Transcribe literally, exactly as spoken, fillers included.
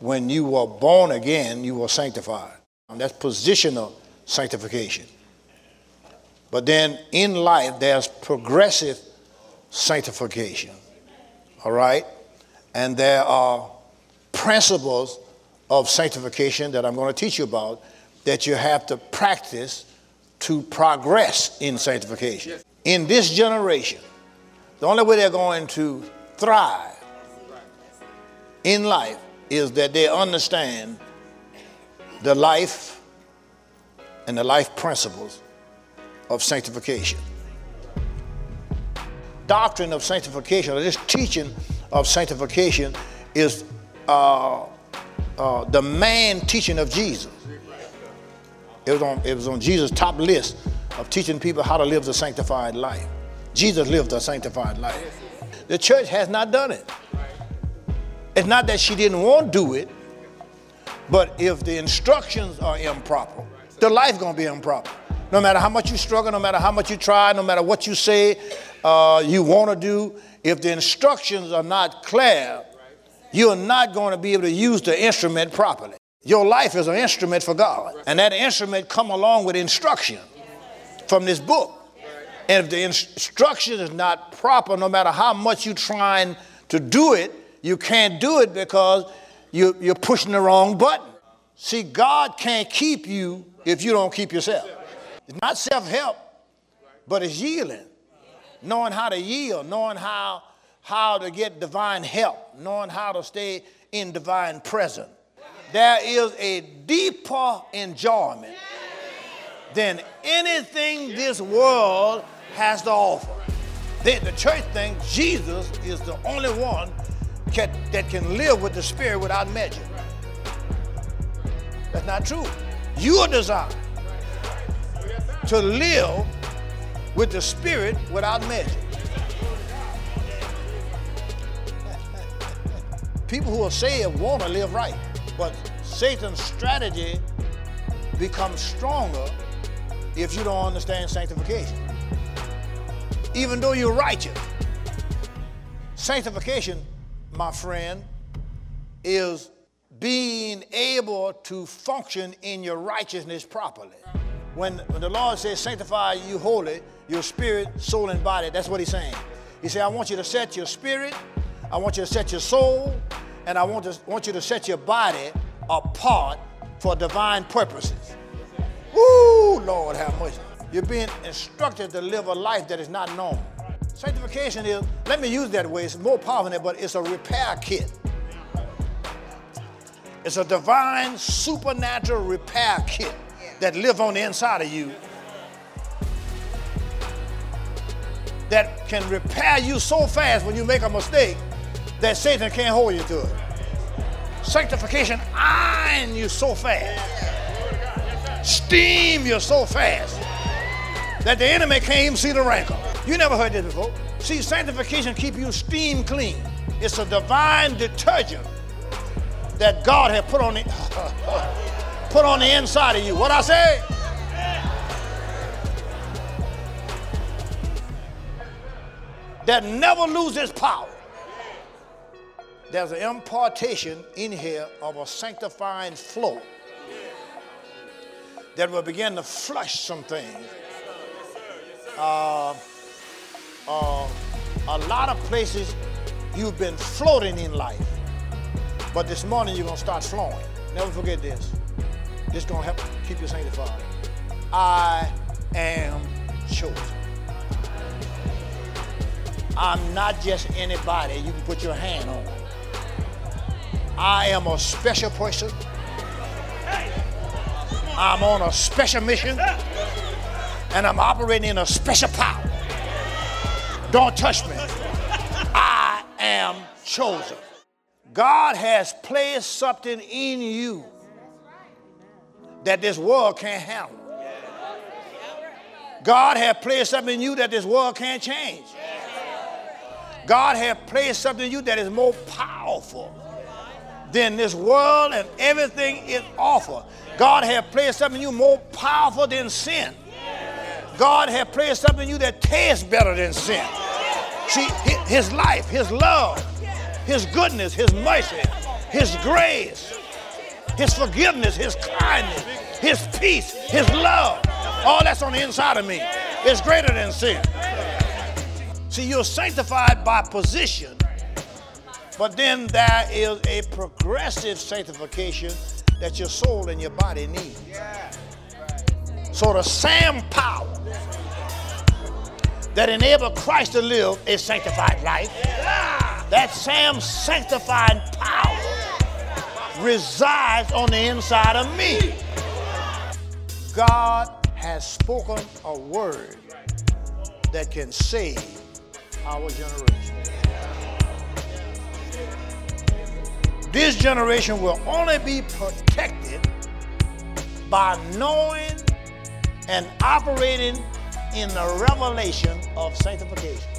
when you were born again, you were sanctified. And that's positional sanctification. But then in life, there's progressive sanctification. All right? And there are principles of sanctification that I'm going to teach you about that you have to practice to progress in sanctification. In this generation, the only way they're going to thrive in life is that they understand the life and the life principles of sanctification. Doctrine of sanctification, or this teaching of sanctification, is uh, uh, the main teaching of Jesus. It was on, it was on Jesus' top list of teaching people how to live the sanctified life. Jesus lived a sanctified life. The church has not done it. It's not that she didn't want to do it, but if the instructions are improper, the life going to be improper. No matter how much you struggle, no matter how much you try, no matter what you say uh, you want to do, if the instructions are not clear, you're not going to be able to use the instrument properly. Your life is an instrument for God, and that instrument come along with instruction from this book. And if the instruction is not proper, no matter how much you're trying to do it, you can't do it because you, you're pushing the wrong button. See, God can't keep you if you don't keep yourself. It's not self-help, but it's yielding. Knowing how to yield, knowing how, how to get divine help, knowing how to stay in divine presence. There is a deeper enjoyment than anything this world has to offer. The, the church thinks Jesus is the only one can, that can live with the Spirit without measure. That's not true. You are designed to live with the Spirit without measure. People who are saved want to live right, but Satan's strategy becomes stronger if you don't understand sanctification. Even though you're righteous, sanctification, my friend, is being able to function in your righteousness properly. When, when the Lord says, sanctify you holy, your spirit, soul, and body, that's what he's saying. He said, I want you to set your spirit, I want you to set your soul, and I want, to, want you to set your body apart for divine purposes. Woo, Lord, have mercy. You're being instructed to live a life that is not known. Sanctification is, let me use that way, it's more powerful than that, but it's a repair kit. It's a divine, supernatural repair kit that lives on the inside of you that can repair you so fast when you make a mistake that Satan can't hold you to it. Sanctification iron you so fast, steam you so fast that the enemy can't even see the rancor. You never heard this before. See, sanctification keep you steam clean. It's a divine detergent that God has put on the put on the inside of you. What I say? That never loses power. There's an impartation in here of a sanctifying flow that will begin to flush some things. Uh, uh, a lot of places you've been floating in life, but this morning you're going to start flowing. Never forget this. This is going to help keep you sanctified. I am chosen. I'm not just anybody you can put your hand on. I am a special person. I'm on a special mission, and I'm operating in a special power. Don't touch me. I am chosen. God has placed something in you that this world can't handle. God has placed something in you that this world can't change. God has placed something in you that is more powerful than this world and everything it offers. God has placed something in you more powerful than sin. God has placed something in you that tastes better than sin. See, his life, his love, his goodness, his mercy, His grace, His forgiveness, His kindness, His peace, His love. All that's on the inside of me. It's greater than sin. See, you're sanctified by position, but then there is a progressive sanctification that your soul and your body need. So the same power that enabled Christ to live a sanctified life, that same sanctifying power resides on the inside of me. God has spoken a word that can save our generation. This generation will only be protected by knowing and operating in the revelation of sanctification.